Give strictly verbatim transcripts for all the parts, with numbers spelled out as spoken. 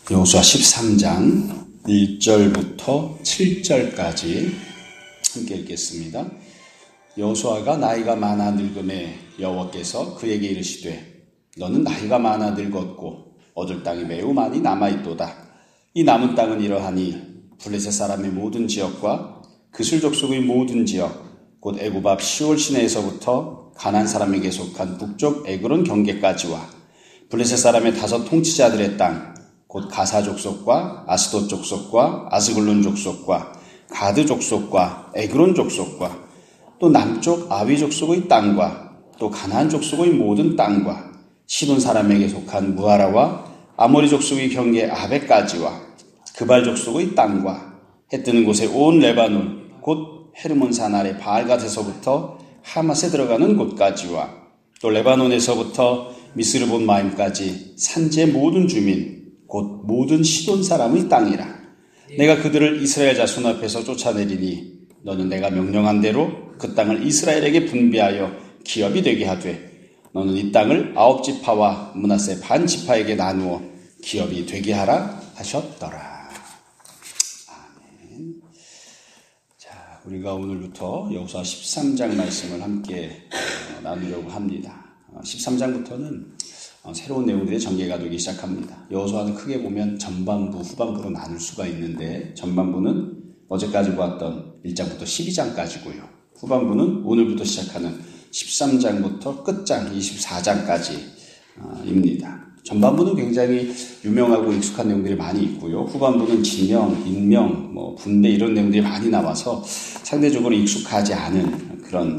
여호수아 십삼 장 일 절부터 칠 절까지 함께 읽겠습니다. 여호수아가 나이가 많아 늙음에 여호와께서 그에게 이르시되 너는 나이가 많아 늙었고 얻을 땅이 매우 많이 남아있도다. 이 남은 땅은 이러하니 블레셋 사람의 모든 지역과 그술 족속의 모든 지역 곧 애굽 앞 시올 시내에서부터 가나안 사람에게 속한 북쪽 에그론 경계까지와 블레셋 사람의 다섯 통치자들의 땅 곧 가사 족속과 아스돗 족속과 아스글론 족속과 가드 족속과 에그론 족속과 또 남쪽 아위 족속의 땅과 또 가나안 족속의 모든 땅과 시돈 사람에게 속한 무하라와 아모리 족속의 경계 아베까지와 그발 족속의 땅과 해 뜨는 곳에 온 레바논 곧 헤르몬산 아래 바알갓에서부터 하맛에 들어가는 곳까지와 또 레바논에서부터 미스르본 마임까지 산지의 모든 주민 곧 모든 시돈 사람의 땅이라. 내가 그들을 이스라엘 자손 앞에서 쫓아내리니 너는 내가 명령한 대로 그 땅을 이스라엘에게 분배하여 기업이 되게 하되 너는 이 땅을 아홉 지파와 므낫세 반 지파에게 나누어 기업이 되게 하라 하셨더라. 아멘. 자, 우리가 오늘부터 여호수아 십삼 장 말씀을 함께 나누려고 합니다. 십삼 장부터는 새로운 내용들의 전개가 되기 시작합니다. 여호수아는 크게 보면 전반부, 후반부로 나눌 수가 있는데 전반부는 어제까지 보았던 일 장부터 십이 장까지고요. 후반부는 오늘부터 시작하는 십삼 장부터 끝장 이십사 장까지입니다. 전반부는 굉장히 유명하고 익숙한 내용들이 많이 있고요. 후반부는 지명, 인명, 뭐 분배 이런 내용들이 많이 나와서 상대적으로 익숙하지 않은 그런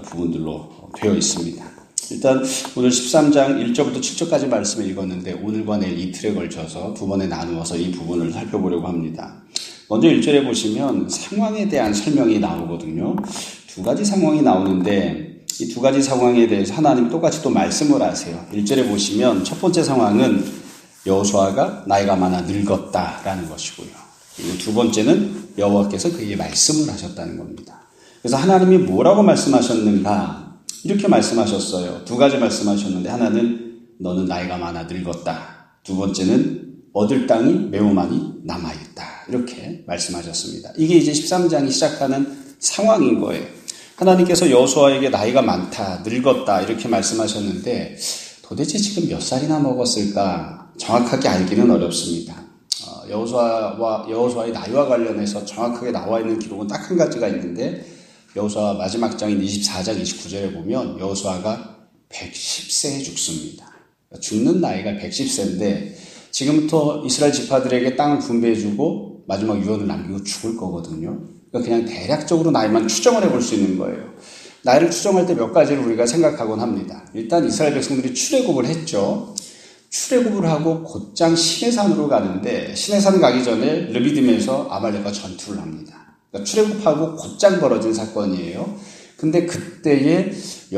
부분들로 되어 있습니다. 일단 오늘 십삼 장 일 절부터 칠 절까지 말씀을 읽었는데 오늘과 내일 이틀에 걸쳐서 두 번에 나누어서 이 부분을 살펴보려고 합니다. 먼저 일 절에 보시면 상황에 대한 설명이 나오거든요. 두 가지 상황이 나오는데 이 두 가지 상황에 대해서 하나님 똑같이 또 말씀을 하세요. 일 절에 보시면 첫 번째 상황은 여호수아가 나이가 많아 늙었다라는 것이고요. 그리고 두 번째는 여호와께서 그에게 말씀을 하셨다는 겁니다. 그래서 하나님이 뭐라고 말씀하셨는가? 이렇게 말씀하셨어요. 두 가지 말씀하셨는데 하나는 너는 나이가 많아 늙었다. 두 번째는 얻을 땅이 매우 많이 남아있다. 이렇게 말씀하셨습니다. 이게 이제 십삼 장이 시작하는 상황인 거예요. 하나님께서 여호수아에게 나이가 많다, 늙었다 이렇게 말씀하셨는데 도대체 지금 몇 살이나 먹었을까 정확하게 알기는 어렵습니다. 어, 여호수아와 여호수아의 나이와 관련해서 정확하게 나와 있는 기록은 딱 한 가지가 있는데 여호수아 마지막 장인 이십사 장 이십구 절에 보면 여호수아가 백십 세에 죽습니다. 죽는 나이가 백십 세인데 지금부터 이스라엘 지파들에게 땅을 분배해주고 마지막 유언을 남기고 죽을 거거든요. 그러니까 그냥 대략적으로 나이만 추정을 해볼 수 있는 거예요. 나이를 추정할 때 몇 가지를 우리가 생각하곤 합니다. 일단 이스라엘 백성들이 출애굽을 했죠. 출애굽을 하고 곧장 시내산으로 가는데 시내산 가기 전에 르비딤에서 아말렉과 전투를 합니다. 그러니까 출애굽하고 곧장 벌어진 사건이에요. 근데 그때에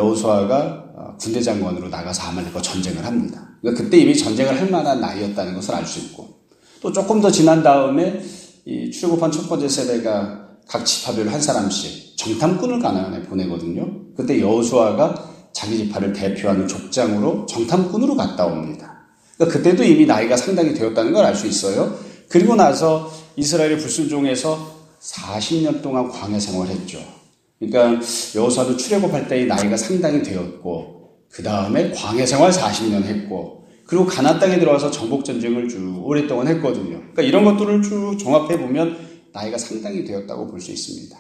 여호수아가 군대 장관으로 나가서 아말렉과 전쟁을 합니다. 그러니까 그때 이미 전쟁을 할 만한 나이였다는 것을 알 수 있고 또 조금 더 지난 다음에 이 출애굽한 첫 번째 세대가 각 지파별 한 사람씩 정탐꾼을 가나안에 보내거든요. 그때 여호수아가 자기 지파를 대표하는 족장으로 정탐꾼으로 갔다 옵니다. 그러니까 그때도 이미 나이가 상당히 되었다는 걸 알 수 있어요. 그리고 나서 이스라엘의 불순종에서 사십 년 동안 광야 생활했죠. 그러니까 여호수아도 출애굽할 때의 나이가 상당히 되었고 그 다음에 광야 생활 사십 년 했고 그리고 가나안 땅에 들어와서 정복 전쟁을 쭉 오랫동안 했거든요. 그러니까 이런 것들을 쭉 종합해 보면 나이가 상당히 되었다고 볼 수 있습니다.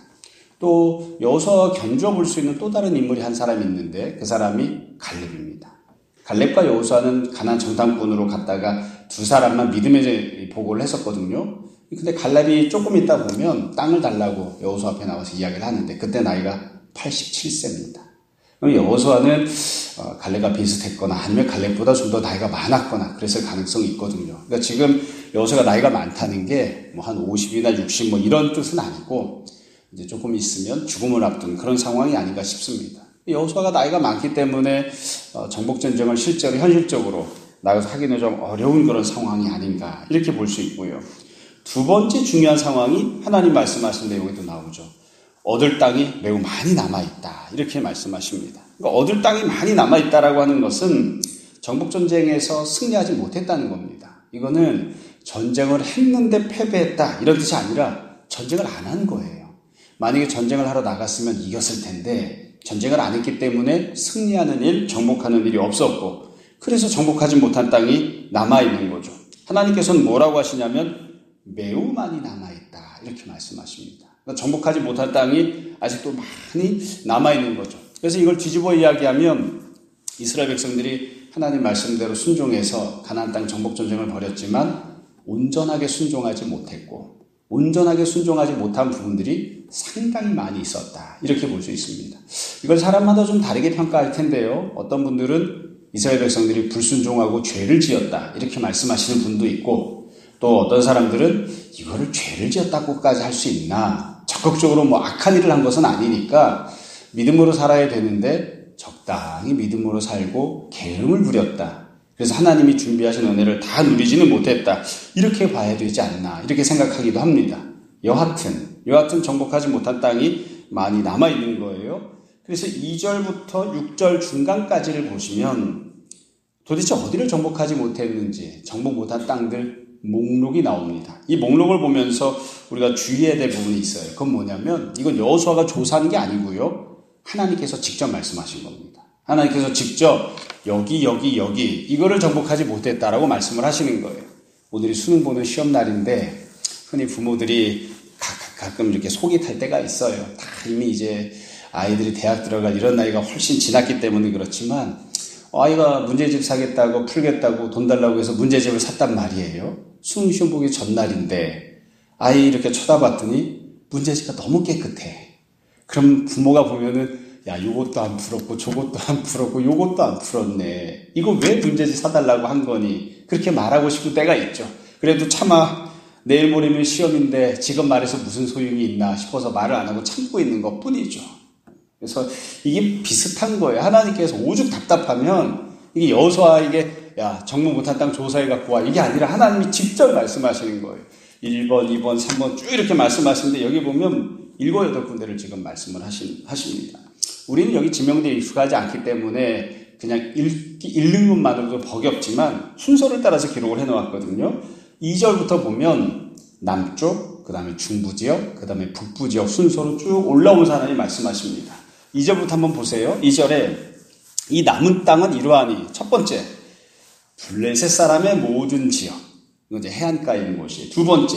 또 여호수아와 견주어 볼 수 있는 또 다른 인물이 한 사람이 있는데 그 사람이 갈렙입니다. 갈렙과 여호수아는 가나안 정탐꾼으로 갔다가 두 사람만 믿음의 보고를 했었거든요. 근데 갈렙이 조금 있다 보면 땅을 달라고 여호수아 앞에 나와서 이야기를 하는데 그때 나이가 팔십칠 세입니다. 그럼 여호수아는 갈렙과 비슷했거나 아니면 갈렙보다 좀 더 나이가 많았거나 그랬을 가능성이 있거든요. 그러니까 지금 여호수아가 나이가 많다는 게 뭐 한 오십이나 육십 뭐 이런 뜻은 아니고 이제 조금 있으면 죽음을 앞둔 그런 상황이 아닌가 싶습니다. 여호수아가 나이가 많기 때문에 정복 전쟁을 실제로 현실적으로 나가서 하기는 좀 어려운 그런 상황이 아닌가 이렇게 볼 수 있고요. 두 번째 중요한 상황이 하나님 말씀하신 내용에도 나오죠. 얻을 땅이 매우 많이 남아있다. 이렇게 말씀하십니다. 그러니까 얻을 땅이 많이 남아있다라고 하는 것은 정복전쟁에서 승리하지 못했다는 겁니다. 이거는 전쟁을 했는데 패배했다 이런 뜻이 아니라 전쟁을 안 한 거예요. 만약에 전쟁을 하러 나갔으면 이겼을 텐데 전쟁을 안 했기 때문에 승리하는 일, 정복하는 일이 없었고 그래서 정복하지 못한 땅이 남아있는 거죠. 하나님께서는 뭐라고 하시냐면 매우 많이 남아있다 이렇게 말씀하십니다. 그러니까 정복하지 못한 땅이 아직도 많이 남아있는 거죠. 그래서 이걸 뒤집어 이야기하면 이스라엘 백성들이 하나님 말씀대로 순종해서 가나안 땅 정복 전쟁을 벌였지만 온전하게 순종하지 못했고 온전하게 순종하지 못한 부분들이 상당히 많이 있었다. 이렇게 볼 수 있습니다. 이걸 사람마다 좀 다르게 평가할 텐데요. 어떤 분들은 이스라엘 백성들이 불순종하고 죄를 지었다. 이렇게 말씀하시는 분도 있고 또 어떤 사람들은 이거를 죄를 지었다고까지 할 수 있나. 적극적으로 뭐 악한 일을 한 것은 아니니까 믿음으로 살아야 되는데 적당히 믿음으로 살고 게으름을 부렸다. 그래서 하나님이 준비하신 은혜를 다 누리지는 못했다. 이렇게 봐야 되지 않나 이렇게 생각하기도 합니다. 여하튼 여하튼 정복하지 못한 땅이 많이 남아있는 거예요. 그래서 이 절부터 육 절 중간까지를 보시면 도대체 어디를 정복하지 못했는지 정복 못한 땅들 목록이 나옵니다. 이 목록을 보면서 우리가 주의해야 될 부분이 있어요. 그건 뭐냐면 이건 여호수아가 조사한 게 아니고요. 하나님께서 직접 말씀하신 겁니다. 하나님께서 직접 여기 여기 여기 이거를 정복하지 못했다라고 말씀을 하시는 거예요. 오늘이 수능 보는 시험 날인데 흔히 부모들이 가끔 이렇게 속이 탈 때가 있어요. 다 이미 이제 아이들이 대학 들어갈 이런 나이가 훨씬 지났기 때문에 그렇지만 아이가 문제집 사겠다고 풀겠다고 돈 달라고 해서 문제집을 샀단 말이에요. 수능 시험 보기 전날인데 아이 이렇게 쳐다봤더니 문제집가 너무 깨끗해. 그럼 부모가 보면은 야, 요것도 안 풀었고, 저것도 안 풀었고, 요것도 안 풀었네. 이거 왜 문제집 사달라고 한 거니? 그렇게 말하고 싶을 때가 있죠. 그래도 차마 내일 모레면 시험인데 지금 말해서 무슨 소용이 있나 싶어서 말을 안 하고 참고 있는 것 뿐이죠. 그래서 이게 비슷한 거예요. 하나님께서 오죽 답답하면 이게 여호수아에게 야, 정복 못한 땅 조사해 갖고 와. 이게 아니라 하나님이 직접 말씀하시는 거예요. 일 번, 이 번, 삼 번 쭉 이렇게 말씀하시는데 여기 보면 일곱, 여덟 군데를 지금 말씀을 하신, 하십니다. 우리는 여기 지명대에 익숙하지 않기 때문에 그냥 읽, 읽는 것만으로도 버겁지만 순서를 따라서 기록을 해놓았거든요. 이 절부터 보면 남쪽, 그 다음에 중부지역, 그 다음에 북부지역 순서로 쭉 올라온 사람이 말씀하십니다. 이 절부터 한번 보세요. 이 절에 이 남은 땅은 이러하니 첫 번째 블레셋 사람의 모든 지역, 이건 이제 해안가에 있는 곳이에요. 두 번째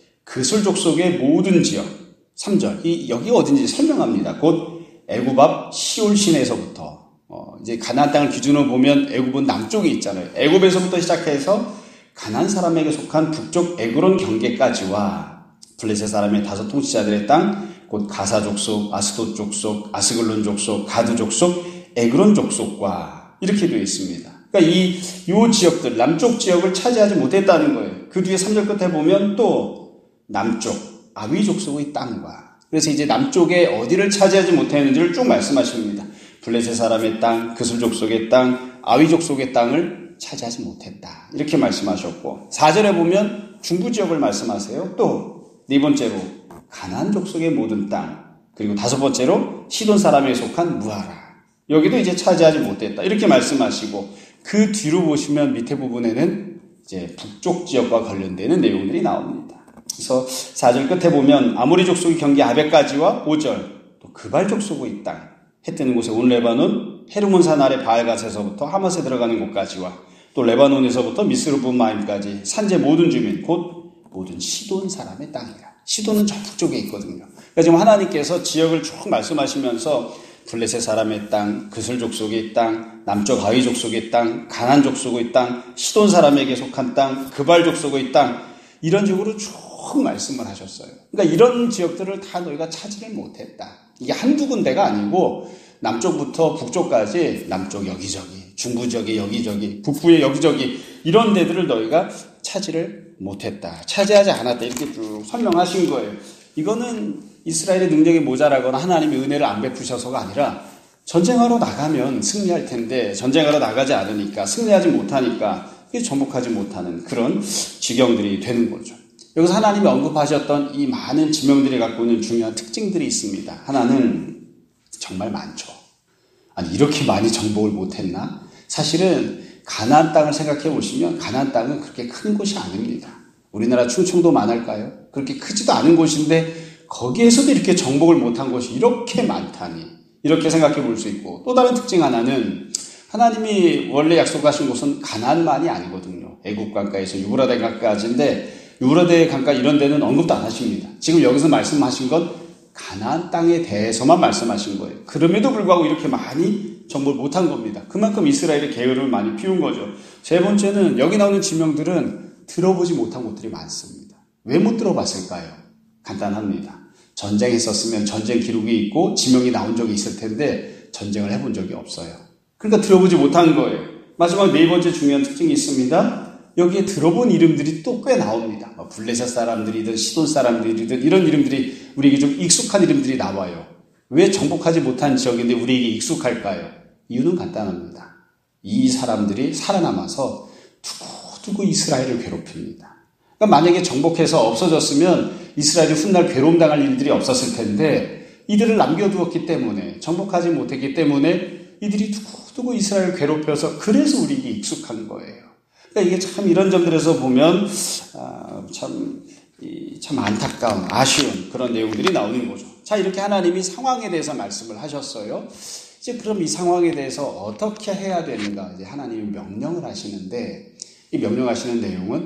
그술 족속의 모든 지역. 삼 절 이 여기 어딘지 설명합니다. 곧 애굽 앞 시올 시내에서부터 어, 이제 가나안 땅을 기준으로 보면 애굽은 남쪽에 있잖아요. 애굽에서부터 시작해서 가나안 사람에게 속한 북쪽 에그론 경계까지와 블레셋 사람의 다섯 통치자들의 땅, 곧 가사 족속, 아스돗 족속, 아스글론 족속, 가드 족속, 에그론 족속과 이렇게 되어 있습니다. 그러니까 이 요 지역들 남쪽 지역을 차지하지 못했다는 거예요. 그 뒤에 삼 절 끝에 보면 또 남쪽 아위 족속의 땅과 그래서 이제 남쪽에 어디를 차지하지 못했는지를 쭉 말씀하십니다. 블레셋 사람의 땅, 그술 족속의 땅, 아위 족속의 땅을 차지하지 못했다. 이렇게 말씀하셨고 사 절에 보면 중부 지역을 말씀하세요. 또 네 번째로 가나안 족속의 모든 땅, 그리고 다섯 번째로 시돈 사람에 속한 무하라. 여기도 이제 차지하지 못했다. 이렇게 말씀하시고 그 뒤로 보시면 밑에 부분에는 이제 북쪽 지역과 관련되는 내용들이 나옵니다. 그래서 사 절 끝에 보면 아모리 족속의 경계 아벡까지와 오 절 또 그발 족속의 땅, 해 뜨는 곳에 온 레바논 헤르몬산 아래 바알갓에서부터 하맛에 들어가는 곳까지와 또 레바논에서부터 미스르브마임까지 산제 모든 주민 곧 모든 시돈 사람의 땅이라. 시돈은 저 북쪽에 있거든요. 그러니까 지금 하나님께서 지역을 쭉 말씀하시면서 블레셋 사람의 땅, 그술 족속의 땅, 남쪽 아위 족속의 땅, 가나안 족속의 땅, 시돈 사람에게 속한 땅, 그발 족속의 땅 이런 식으로 쭉 말씀을 하셨어요. 그러니까 이런 지역들을 다 너희가 차지를 못했다. 이게 한두 군데가 아니고 남쪽부터 북쪽까지 남쪽 여기저기, 중부 지역의 여기저기, 북부의 여기저기 이런 데들을 너희가 차지를 못했다. 차지하지 않았다. 이렇게 쭉 설명하신 거예요. 이거는 이스라엘의 능력이 모자라거나 하나님의 은혜를 안 베푸셔서가 아니라 전쟁하러 나가면 승리할 텐데 전쟁하러 나가지 않으니까 승리하지 못하니까 정복하지 못하는 그런 지경들이 되는 거죠. 여기서 하나님이 언급하셨던 이 많은 지명들이 갖고 있는 중요한 특징들이 있습니다. 하나는 정말 많죠. 아니 이렇게 많이 정복을 못했나? 사실은 가나안 땅을 생각해 보시면 가나안 땅은 그렇게 큰 곳이 아닙니다. 우리나라 충청도만 할까요? 그렇게 크지도 않은 곳인데 거기에서도 이렇게 정복을 못한 곳이 이렇게 많다니 이렇게 생각해 볼 수 있고, 또 다른 특징 하나는 하나님이 원래 약속하신 곳은 가나안만이 아니거든요. 애굽 강가에서 유브라데 강가까지인데 유브라데 강가 이런 데는 언급도 안 하십니다. 지금 여기서 말씀하신 건 가나안 땅에 대해서만 말씀하신 거예요. 그럼에도 불구하고 이렇게 많이 정복을 못한 겁니다. 그만큼 이스라엘의 게으름을 많이 피운 거죠. 세 번째는 여기 나오는 지명들은 들어보지 못한 곳들이 많습니다. 왜 못 들어봤을까요? 간단합니다. 전쟁했었으면 전쟁 기록이 있고 지명이 나온 적이 있을 텐데 전쟁을 해본 적이 없어요. 그러니까 들어보지 못한 거예요. 마지막 네 번째 중요한 특징이 있습니다. 여기에 들어본 이름들이 또 꽤 나옵니다. 블레셋 사람들이든 시돈 사람들이든 이런 이름들이 우리에게 좀 익숙한 이름들이 나와요. 왜 정복하지 못한 지역인데 우리에게 익숙할까요? 이유는 간단합니다. 이 사람들이 살아남아서 두고두고 이스라엘을 괴롭힙니다. 그러니까 만약에 정복해서 없어졌으면 이스라엘이 훗날 괴로움 당할 일들이 없었을 텐데 이들을 남겨두었기 때문에, 정복하지 못했기 때문에 이들이 두고두고 이스라엘을 괴롭혀서 그래서 우리에게 익숙한 거예요. 그러니까 이게 참 이런 점들에서 보면 아, 참, 이, 참 안타까운, 아쉬운 그런 내용들이 나오는 거죠. 자, 이렇게 하나님이 상황에 대해서 말씀을 하셨어요. 이제 그럼 이 상황에 대해서 어떻게 해야 되는가? 이제 하나님이 명령을 하시는데 이 명령하시는 내용은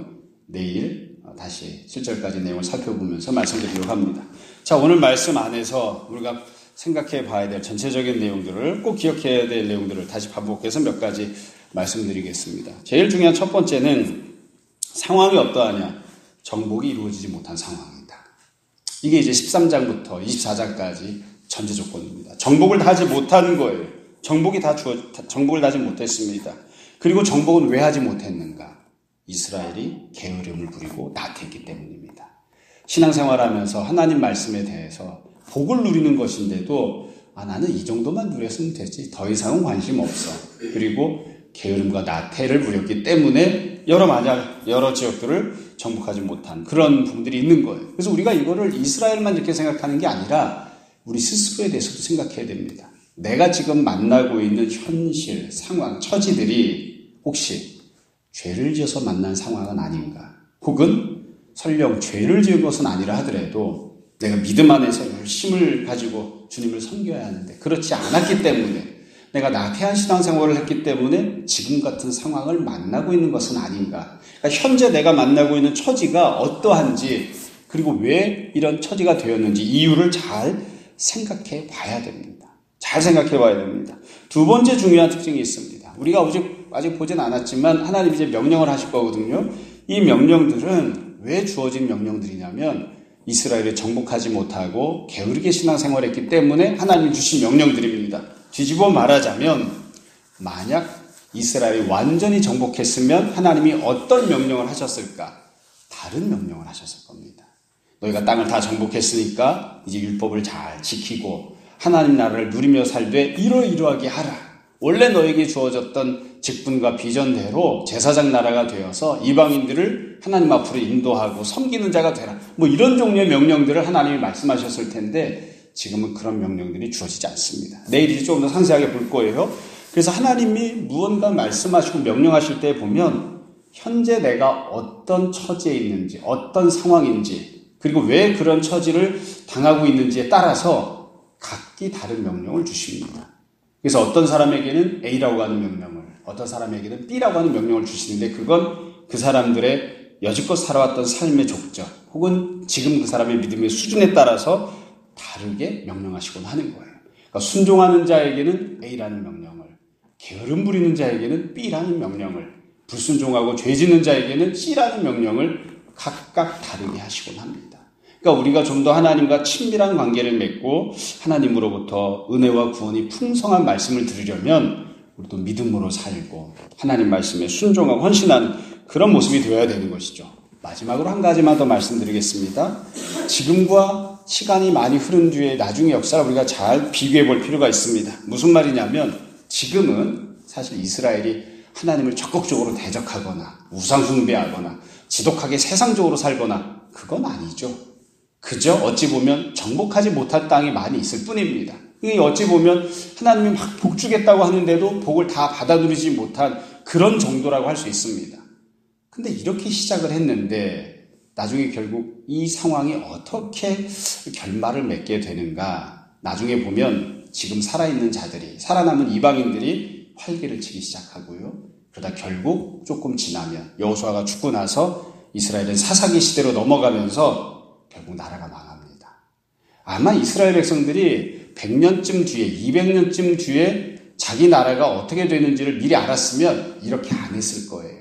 내일 다시 칠 절까지 내용을 살펴보면서 말씀드리려고 합니다. 자, 오늘 말씀 안에서 우리가 생각해 봐야 될 전체적인 내용들을, 꼭 기억해야 될 내용들을 다시 반복해서 몇 가지 말씀드리겠습니다. 제일 중요한 첫 번째는 상황이 어떠하냐? 정복이 이루어지지 못한 상황이다. 이게 이제 십삼 장부터 이십사 장까지 전제 조건입니다. 정복을 다 하지 못한 거예요. 정복이 다 주어, 정복을 다 하지 못했습니다. 그리고 정복은 왜 하지 못했는가? 이스라엘이 게으름을 부리고 나태했기 때문입니다. 신앙생활하면서 하나님 말씀에 대해서 복을 누리는 것인데도 아, 나는 이 정도만 누렸으면 되지. 더 이상은 관심 없어. 그리고 게으름과 나태를 부렸기 때문에 여러 만약 여러 지역들을 정복하지 못한 그런 부분들이 있는 거예요. 그래서 우리가 이거를 이스라엘만 이렇게 생각하는 게 아니라 우리 스스로에 대해서도 생각해야 됩니다. 내가 지금 만나고 있는 현실, 상황, 처지들이 혹시 죄를 지어서 만난 상황은 아닌가? 혹은 설령 죄를 지은 것은 아니라 하더라도 내가 믿음 안에서 열심을 가지고 주님을 섬겨야 하는데 그렇지 않았기 때문에, 내가 나태한 신앙생활을 했기 때문에 지금 같은 상황을 만나고 있는 것은 아닌가. 그러니까 현재 내가 만나고 있는 처지가 어떠한지, 그리고 왜 이런 처지가 되었는지 이유를 잘 생각해 봐야 됩니다. 잘 생각해 봐야 됩니다. 두 번째 중요한 특징이 있습니다. 우리가 아직, 아직 보진 않았지만 하나님이 이제 명령을 하실 거거든요. 이 명령들은 왜 주어진 명령들이냐면 이스라엘을 정복하지 못하고 게으르게 신앙생활했기 때문에 하나님이 주신 명령들입니다. 뒤집어 말하자면 만약 이스라엘이 완전히 정복했으면 하나님이 어떤 명령을 하셨을까? 다른 명령을 하셨을 겁니다. 너희가 땅을 다 정복했으니까 이제 율법을 잘 지키고 하나님 나라를 누리며 살되 이러이러하게 하라. 원래 너에게 주어졌던 직분과 비전대로 제사장 나라가 되어서 이방인들을 하나님 앞으로 인도하고 섬기는 자가 되라. 뭐 이런 종류의 명령들을 하나님이 말씀하셨을 텐데 지금은 그런 명령들이 주어지지 않습니다. 내일 조금 더 상세하게 볼 거예요. 그래서 하나님이 무언가 말씀하시고 명령하실 때 보면 현재 내가 어떤 처지에 있는지, 어떤 상황인지, 그리고 왜 그런 처지를 당하고 있는지에 따라서 각기 다른 명령을 주십니다. 그래서 어떤 사람에게는 A라고 하는 명령을, 어떤 사람에게는 B라고 하는 명령을 주시는데 그건 그 사람들의 여지껏 살아왔던 삶의 족적 혹은 지금 그 사람의 믿음의 수준에 따라서 다르게 명령하시곤 하는 거예요. 그러니까 순종하는 자에게는 A라는 명령을, 게으름 부리는 자에게는 B라는 명령을, 불순종하고 죄 짓는 자에게는 C라는 명령을 각각 다르게 하시곤 합니다. 그러니까 우리가 좀 더 하나님과 친밀한 관계를 맺고 하나님으로부터 은혜와 구원이 풍성한 말씀을 들으려면 우리도 믿음으로 살고 하나님 말씀에 순종하고 헌신하는 그런 모습이 되어야 되는 것이죠. 마지막으로 한 가지만 더 말씀드리겠습니다. 지금과 시간이 많이 흐른 뒤에 나중의 역사를 우리가 잘 비교해 볼 필요가 있습니다. 무슨 말이냐면 지금은 사실 이스라엘이 하나님을 적극적으로 대적하거나 우상 숭배하거나 지독하게 세상적으로 살거나 그건 아니죠. 그저 어찌 보면 정복하지 못한 땅이 많이 있을 뿐입니다. 어찌 보면 하나님이 막 복 주겠다고 하는데도 복을 다 받아 누리지 못한 그런 정도라고 할 수 있습니다. 근데 이렇게 시작을 했는데 나중에 결국 이 상황이 어떻게 결말을 맺게 되는가, 나중에 보면 지금 살아있는 자들이, 살아남은 이방인들이 활개를 치기 시작하고요. 그러다 결국 조금 지나면 여호수아가 죽고 나서 이스라엘은 사사기 시대로 넘어가면서 결국 나라가 망합니다. 아마 이스라엘 백성들이 백 년쯤 뒤에, 이백 년쯤 뒤에 자기 나라가 어떻게 되는지를 미리 알았으면 이렇게 안 했을 거예요.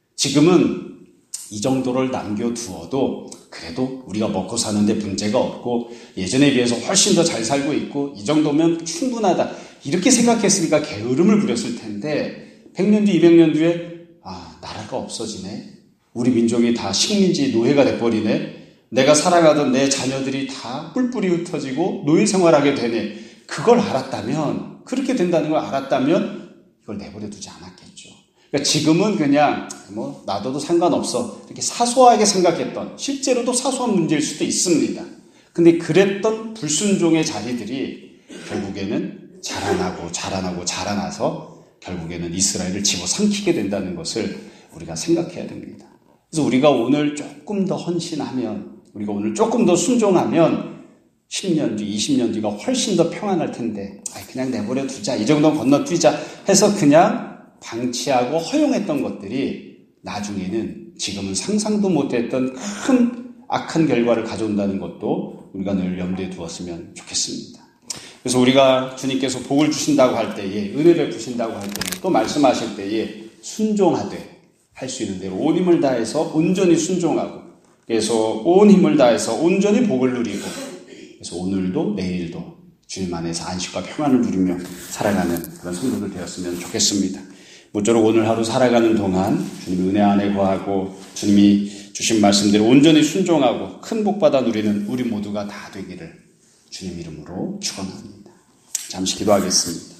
지금은 이 정도를 남겨두어도 그래도 우리가 먹고 사는데 문제가 없고 예전에 비해서 훨씬 더 잘 살고 있고 이 정도면 충분하다, 이렇게 생각했으니까 게으름을 부렸을 텐데 백 년 뒤, 이백 년 뒤에 아, 나라가 없어지네, 우리 민족이 다 식민지 노예가 돼버리네, 내가 살아가던 내 자녀들이 다 뿔뿔이 흩어지고 노예 생활하게 되네, 그걸 알았다면, 그렇게 된다는 걸 알았다면 이걸 내버려 두지 않았겠죠. 그러니까 지금은 그냥 뭐 놔둬도 상관없어, 이렇게 사소하게 생각했던, 실제로도 사소한 문제일 수도 있습니다. 근데 그랬던 불순종의 자리들이 결국에는 자라나고 자라나고 자라나서 결국에는 이스라엘을 집어삼키게 된다는 것을 우리가 생각해야 됩니다. 그래서 우리가 오늘 조금 더 헌신하면, 우리가 오늘 조금 더 순종하면 십 년 뒤, 이십 년 뒤가 훨씬 더 평안할 텐데 그냥 내버려 두자, 이 정도는 건너뛰자 해서 그냥 방치하고 허용했던 것들이 나중에는 지금은 상상도 못했던 큰 악한 결과를 가져온다는 것도 우리가 늘 염두에 두었으면 좋겠습니다. 그래서 우리가 주님께서 복을 주신다고 할 때에, 은혜 베푸신다고 할 때에, 또 말씀하실 때에 순종하되 할 수 있는 대로 온 힘을 다해서 온전히 순종하고, 그래서 온 힘을 다해서 온전히 복을 누리고, 그래서 오늘도 내일도 주님 안에서 안식과 평안을 누리며 살아가는 그런 성도들 되었으면 좋겠습니다. 모쪼록 오늘 하루 살아가는 동안 주님 은혜 안에 거하고 주님이 주신 말씀대로 온전히 순종하고 큰 복 받아 누리는 우리 모두가 다 되기를 주님 이름으로 축원합니다. 잠시 기도하겠습니다.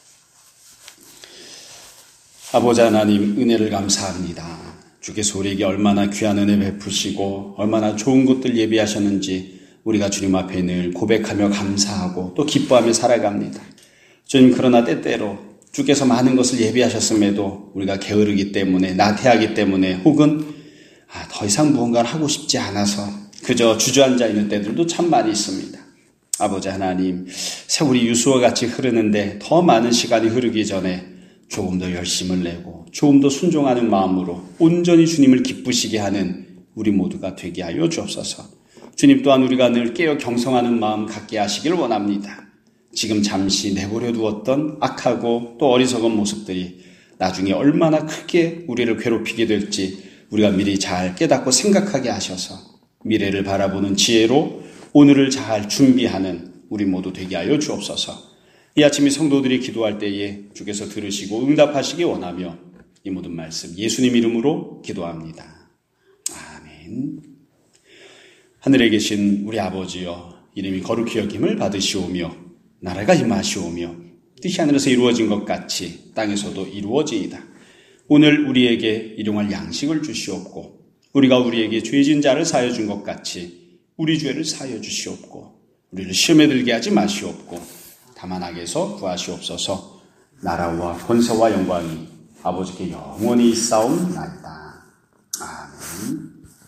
아버지 하나님, 은혜를 감사합니다. 주께서 우리에게 얼마나 귀한 은혜 베푸시고 얼마나 좋은 것들 예비하셨는지 우리가 주님 앞에 늘 고백하며 감사하고 또 기뻐하며 살아갑니다. 주님, 그러나 때때로 주께서 많은 것을 예비하셨음에도 우리가 게으르기 때문에, 나태하기 때문에, 혹은 아, 더 이상 무언가를 하고 싶지 않아서 그저 주저앉아 있는 때들도 참 많이 있습니다. 아버지 하나님, 세월이 유수와 같이 흐르는데 더 많은 시간이 흐르기 전에 조금 더 열심을 내고 조금 더 순종하는 마음으로 온전히 주님을 기쁘시게 하는 우리 모두가 되게 하여 주옵소서. 주님 또한 우리가 늘 깨어 경성하는 마음 갖게 하시길 원합니다. 지금 잠시 내버려 두었던 악하고 또 어리석은 모습들이 나중에 얼마나 크게 우리를 괴롭히게 될지 우리가 미리 잘 깨닫고 생각하게 하셔서 미래를 바라보는 지혜로 오늘을 잘 준비하는 우리 모두 되게 하여 주옵소서. 이 아침에 성도들이 기도할 때에 주께서 들으시고 응답하시기 원하며 이 모든 말씀 예수님 이름으로 기도합니다. 아멘. 하늘에 계신 우리 아버지여, 이름이 거룩히 여김을 받으시오며 나라가 임하시오며 뜻이 하늘에서 이루어진 것 같이 땅에서도 이루어지이다. 오늘 우리에게 일용할 양식을 주시옵고 우리가 우리에게 죄진 자를 사하여 준 것 같이 우리 죄를 사하여 주시옵고 우리를 시험에 들게 하지 마시옵고 다만 악에서 구하시옵소서. 나라와 권세와 영광이 아버지께 영원히 있사옵나이다.